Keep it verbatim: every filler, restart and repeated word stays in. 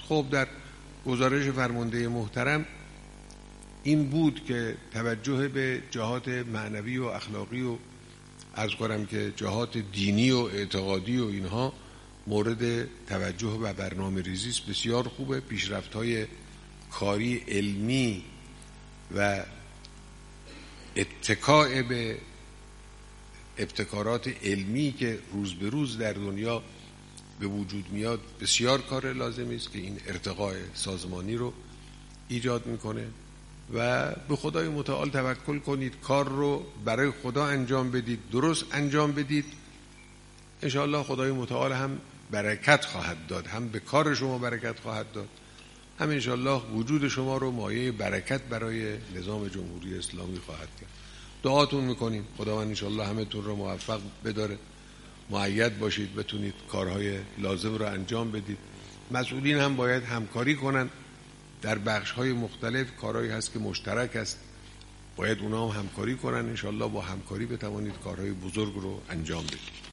خب در گزارش فرمانده محترم این بود که توجه به جهات معنوی و اخلاقی و عرض کنم که جهات دینی و اعتقادی و اینها مورد توجه و برنامه ریزی است. بسیار خوبه. پیشرفت‌های کاری علمی و اتکاء به ابتکارات علمی که روز به روز در دنیا به وجود میاد بسیار کار لازمی است که این ارتقاء سازمانی رو ایجاد میکنه و به خدای متعال توکل کنید، کار رو برای خدا انجام بدید، درست انجام بدید، انشاءالله خدای متعال هم برکت خواهد داد، هم به کار شما برکت خواهد داد، هم انشاءالله وجود شما رو مایه برکت برای نظام جمهوری اسلامی خواهد کرد. دعاتون میکنیم خداوند انشاءالله همه تون رو موفق بداره، مؤید باشید، بتونید کارهای لازم رو انجام بدید. مسئولین هم باید همکاری کنن در بخش‌های مختلف، کارهایی هست که مشترک است، باید اونا هم همکاری کنن، انشاءالله با همکاری بتوانید کارهای بزرگ رو انجام بدید.